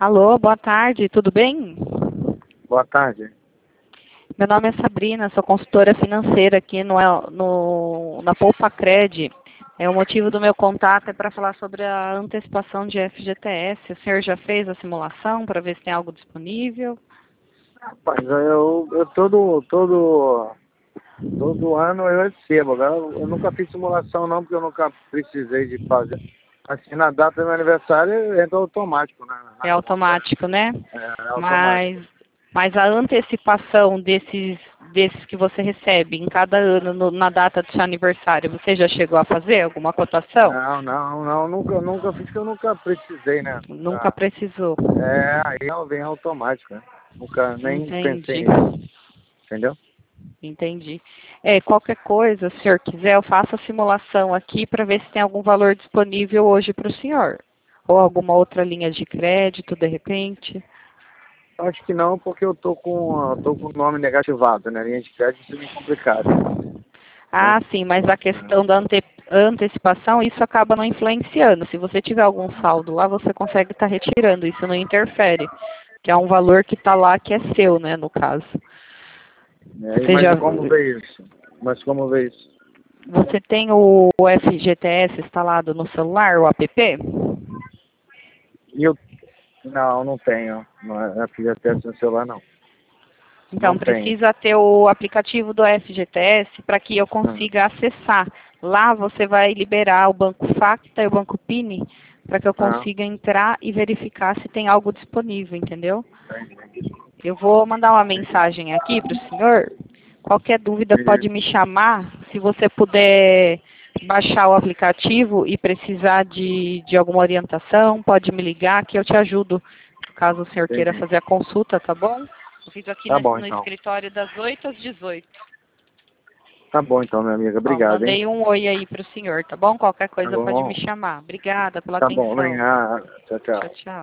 Alô, boa tarde, tudo bem? Boa tarde. Meu nome é Sabrina, sou consultora financeira aqui na Poupa Cred. O motivo do meu contato é para falar sobre a antecipação de FGTS. O senhor já fez a simulação para ver se tem algo disponível? Rapaz, eu todo ano eu recebo. Agora eu nunca fiz simulação não, porque eu nunca precisei de fazer. Assim, na data do meu aniversário entra automático, né? É automático, né? É Mas, automático. mas a antecipação desses que você recebe em cada ano na data do seu aniversário, você já chegou a fazer alguma cotação? Não, nunca fiz, porque eu nunca precisei, né? Nunca precisou. Aí vem automático, né? Nunca nem pensei Entendi. nisso, entendeu? Entendi. Qualquer coisa, se o senhor quiser, eu faço a simulação aqui para ver se tem algum valor disponível hoje para o senhor. Ou alguma outra linha de crédito, de repente. Acho que não, porque eu tô com o nome negativado, né? Linha de crédito é meio complicado, né? Ah, sim, mas a questão da antecipação, isso acaba não influenciando. Se você tiver algum saldo lá, você consegue estar retirando, isso não interfere. Que é um valor que está lá, que é seu, né, no caso. Você Mas já, como ver isso? Mas como ver isso? você tem o FGTS instalado no celular, o app? E eu não tenho. Não é FGTS no celular, não. Então, Não tenho. precisa ter o aplicativo do FGTS para que eu Ah, consiga acessar. Lá você vai liberar o banco Facta e o banco Pini para que eu ah, consiga entrar e verificar se tem algo disponível, entendeu? entendi. Eu vou mandar uma mensagem aqui para o senhor. Qualquer dúvida pode me chamar. Se você puder baixar o aplicativo e precisar de alguma orientação, pode me ligar que eu te ajudo, caso o senhor queira Entendi. fazer a consulta, tá bom? Eu fico aqui Tá bom, no então. escritório das 8 às 18. Tá bom, então, minha amiga. Ó, Obrigado, hein? mandei um oi aí para o senhor, tá bom? Qualquer Tá coisa pode me bom. chamar. Obrigada pela Tá bom. atenção. Obrigado. Tchau, Tchau, tchau. tchau.